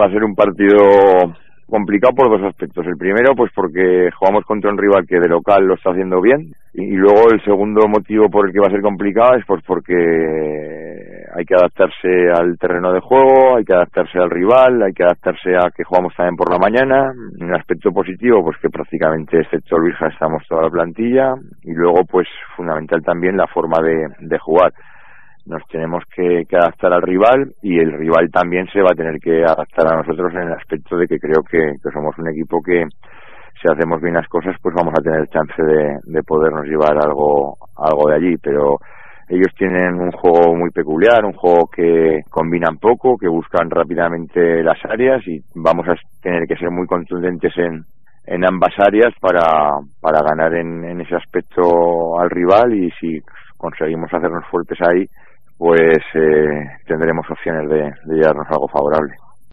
Va a ser un partido complicado por dos aspectos. El primero, pues porque jugamos contra un rival que de local lo está haciendo bien, y luego el segundo motivo por el que va a ser complicado es pues porque hay que adaptarse al terreno de juego, hay que adaptarse al rival, hay que adaptarse a que jugamos también por la mañana. Un aspecto positivo, pues que prácticamente excepto el Virja estamos toda la plantilla, y luego pues fundamental también la forma de jugar. Nos tenemos que adaptar al rival, y el rival también se va a tener que adaptar a nosotros en el aspecto de que creo que somos un equipo que, si hacemos bien las cosas, pues vamos a tener chance de podernos llevar algo de allí. Pero ellos tienen un juego muy peculiar, un juego que combinan poco, que buscan rápidamente las áreas, y vamos a tener que ser muy contundentes en ambas áreas para ganar en ese aspecto al rival, y si conseguimos hacernos fuertes ahí, pues tendremos opciones de llevarnos algo favorable.